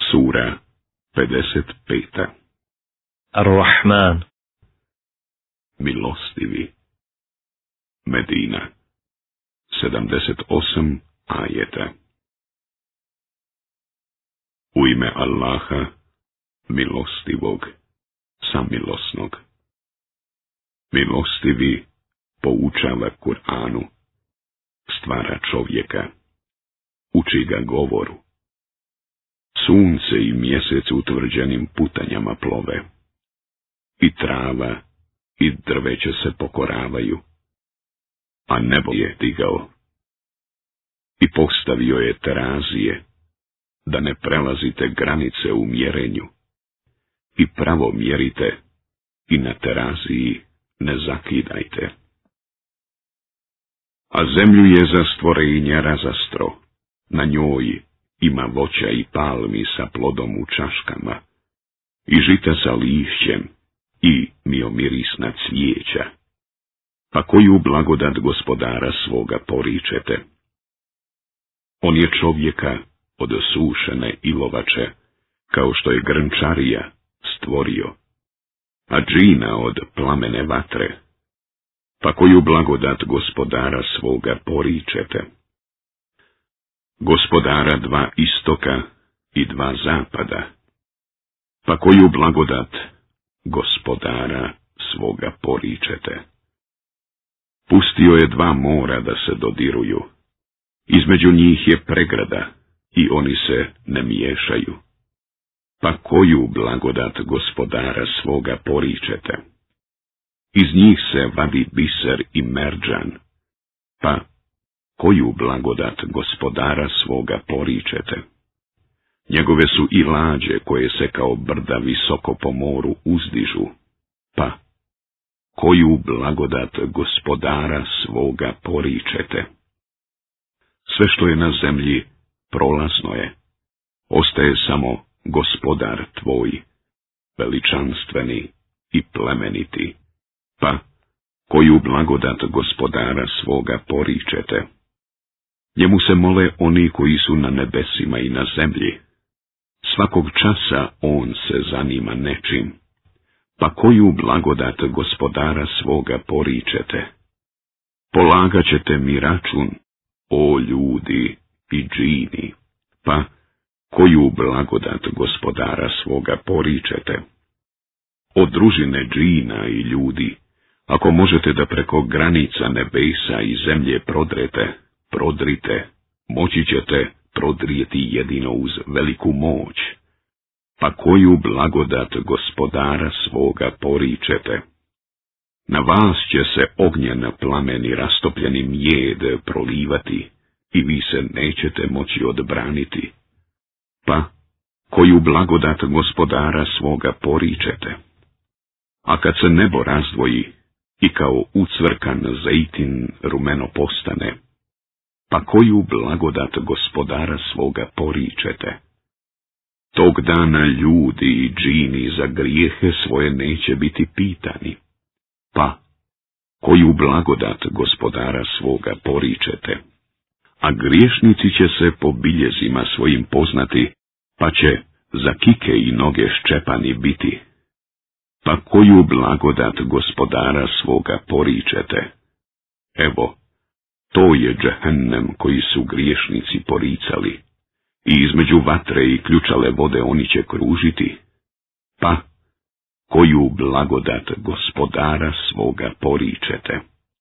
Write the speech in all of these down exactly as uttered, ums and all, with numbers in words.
Sura pedeset peta. Ar-Rahman. Milostivi. Medina. sedamdeset osam ajeta. U ime Allaha, milostivog, samilosnog. Milostivi poučava Kur'anu, stvara čovjeka, uči ga govoru. Sunce i mjesec utvrđenim putanjama plove, i trava i drveće se pokoravaju, a nebo je digao i postavio je terazije, da ne prelazite granice u mjerenju, i pravo mjerite i na teraziji ne zakidajte. A zemlju je za stvorenja razastro, na njoj ima voća i palmi sa plodom u čaškama, i žita sa lišćem, i miomirisna cvijeća. Pa koju blagodat gospodara svoga poričete? On je čovjeka od sušene ilovače, kao što je grnčarija, stvorio, a džina od plamene vatre. Pa koju blagodat gospodara svoga poričete? Gospodara dva istoka i dva zapada. Pa koju blagodat gospodara svoga poričete? Pustio je dva mora da se dodiruju. Između njih je pregrada i oni se ne miješaju. Pa koju blagodat gospodara svoga poričete? Iz njih se vadi biser i merdžan. Pa koju blagodat gospodara svoga poričete? Njegove su i lađe koje se kao brda visoko po moru uzdižu. Pa koju blagodat gospodara svoga poričete? Sve što je na zemlji prolazno je, ostaje samo gospodar tvoj, veličanstveni i plemeniti. Pa koju blagodat gospodara svoga poričete? Njemu se mole oni koji su na nebesima i na zemlji. Svakog časa on se zanima nečim. Pa koju blagodat gospodara svoga poričete? Polagat ćete mi račun, o ljudi i džini. Pa koju blagodat gospodara svoga poričete? Od družine džina i ljudi, ako možete da preko granica nebesa i zemlje prodrete, prodrite, moći ćete prodrijeti jedino uz veliku moć. Pa koju blagodat gospodara svoga poričete? Na vas će se ognjen plameni rastopljeni mjed prolivati i vi se nećete moći odbraniti. Pa koju blagodat gospodara svoga poričete? A kad se nebo razdvoji i kao ucvrkan zejtin rumeno postane, pa koju blagodat gospodara svoga poričete? Tog dana ljudi i džini za grijehe svoje neće biti pitani. Pa koju blagodat gospodara svoga poričete? A griješnici će se po biljezima svojim poznati, pa će za kike i noge ščepani biti. Pa koju blagodat gospodara svoga poričete? Evo, to je džehennem koji su griješnici poricali, i između vatre i ključale vode oni će kružiti. Pa koju blagodat gospodara svoga poričete?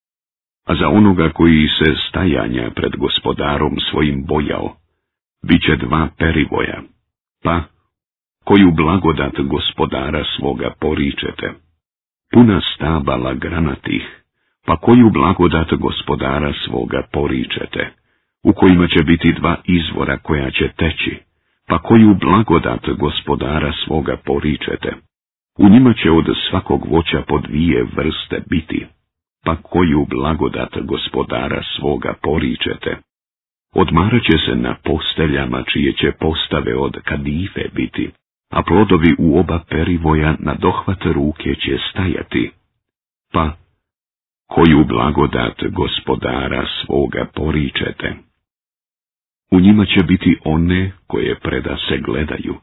A za onoga koji se stajanja pred gospodarom svojim bojao, bit će dva perivoja. Pa koju blagodat gospodara svoga poričete? Puna stabala granatih, pa koju blagodat gospodara svoga poričete? U kojima će biti dva izvora koja će teći, pa koju blagodat gospodara svoga poričete? U njima će od svakog voća po dvije vrste biti, pa koju blagodat gospodara svoga poričete? Odmarat će se na posteljama čije će postave od kadife biti, a plodovi u oba perivoja na dohvat ruke će stajati. Pa koju blagodat gospodara svoga poričete? U njima će biti one koje preda se gledaju,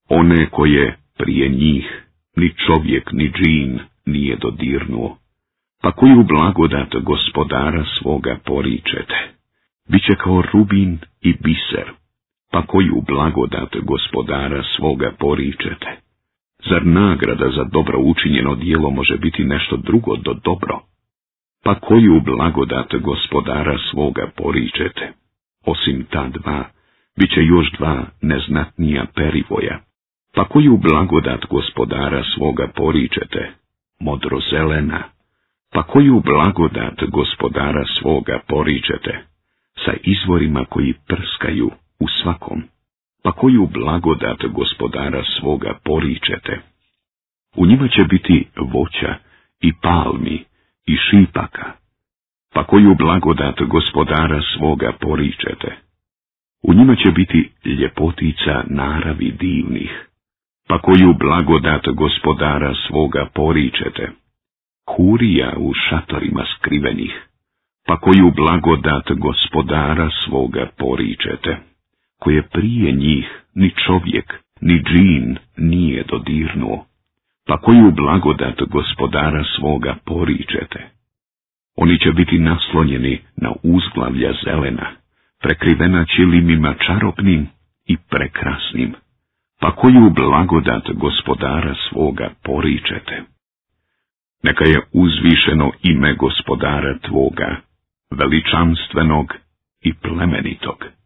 one koje prije njih ni čovjek ni džin nije dodirnuo, pa koju blagodat gospodara svoga poričete, biće kao rubin i biser, pa koju blagodat gospodara svoga poričete. Zar nagrada za dobro učinjeno djelo može biti nešto drugo do dobro? Pa koju blagodat gospodara svoga poričete? Osim ta dva, bit će još dva neznatnija perivoja. Pa koju blagodat gospodara svoga poričete? Modrozelena. Pa koju blagodat gospodara svoga poričete? Sa izvorima koji prskaju u svakom. Pa koju blagodat gospodara svoga poričete? U njima će biti voća i palmi i šipaka. Pa koju blagodat gospodara svoga poričete? U njima će biti ljepotica naravi divnih. Pa koju blagodat gospodara svoga poričete? Hurija u šatorima skrivenih. Pa koju blagodat gospodara svoga poričete? Koje prije njih ni čovjek, ni džin nije dodirnuo. Pa koju blagodat gospodara svoga poričete? Oni će biti naslonjeni na uzglavlja zelena, prekrivena čilimima čarobnim i prekrasnim. Pa koju blagodat gospodara svoga poričete? Neka je uzvišeno ime gospodara tvoga, veličanstvenog i plemenitog.